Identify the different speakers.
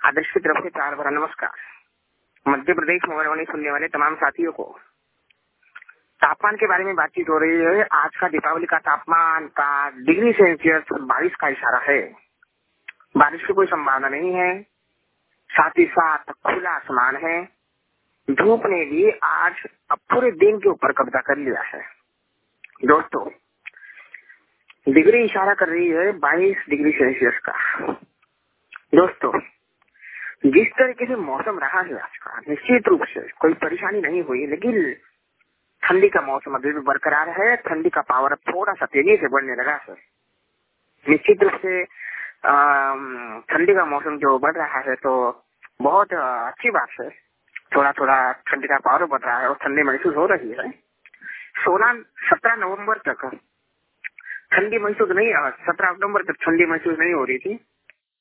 Speaker 1: आदर्श की तरफ से प्यार भरा नमस्कार। मध्य प्रदेश मोबाइल सुनने वाले तमाम साथियों को तापमान के बारे में बातचीत हो रही है। आज का दीपावली का तापमान का डिग्री सेल्सियस 22 का इशारा है। बारिश की कोई संभावना नहीं है, साथ ही साथ खुला आसमान है। धूप ने भी आज पूरे दिन के ऊपर कब्जा कर लिया है। दोस्तों, डिग्री इशारा कर रही है 22 डिग्री सेल्सियस का। दोस्तों, जिस तरीके से मौसम रहा है आज का, निश्चित रूप से कोई परेशानी नहीं हुई, लेकिन ठंडी का मौसम अभी भी बरकरार है। ठंडी का पावर अब थोड़ा सा तेजी से बढ़ने लगा है। निश्चित रूप से ठंडी का मौसम जो बढ़ रहा है तो बहुत अच्छी बात है। थोड़ा थोड़ा ठंडी का पावर बढ़ रहा है और ठंडी महसूस हो रही है। 17 नवंबर तक ठंडी महसूस नहीं, 17 अक्टूबर तक ठंडी महसूस नहीं हो रही थी।